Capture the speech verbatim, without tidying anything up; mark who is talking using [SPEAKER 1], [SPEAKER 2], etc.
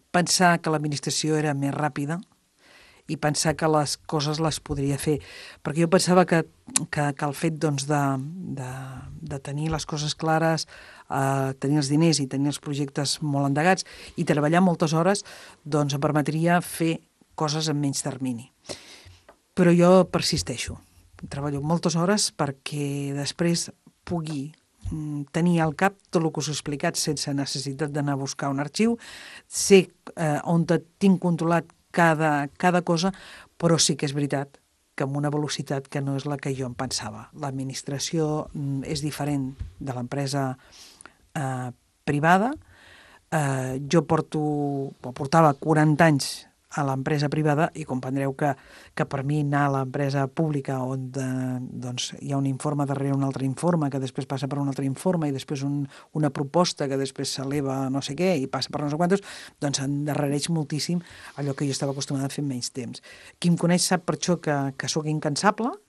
[SPEAKER 1] pensar que l'administració era més ràpida i pensar que les coses les podria fer. Perquè jo pensava que, que, que el fet doncs, de, de, de tenir les coses clares, eh, tenir els diners i tenir els projectes molt endegats i treballar moltes hores, doncs em permetria fer coses en menys termini. Però jo persisteixo. Treballo moltes hores perquè després pugui tenir al cap tot el que us he explicat sense necessitat d'anar a buscar un arxiu, sé eh, on tinc controlat cada, cada cosa, però sí que és veritat que amb una velocitat que no és la que jo em pensava. L'administració és diferent de l'empresa eh, privada. Eh, jo porto, o portava quaranta anys a l'empresa privada i comprendreu que, que per mi anar a l'empresa pública on de, doncs, hi ha un informe darrere un altre informe que després passa per un altre informe i després un, una proposta que després s'eleva no sé què i passa per no sé quantos, doncs endarrereix moltíssim allò que jo estava acostumada a fer en menys temps. Qui em coneix sap per això que, que sóc incansable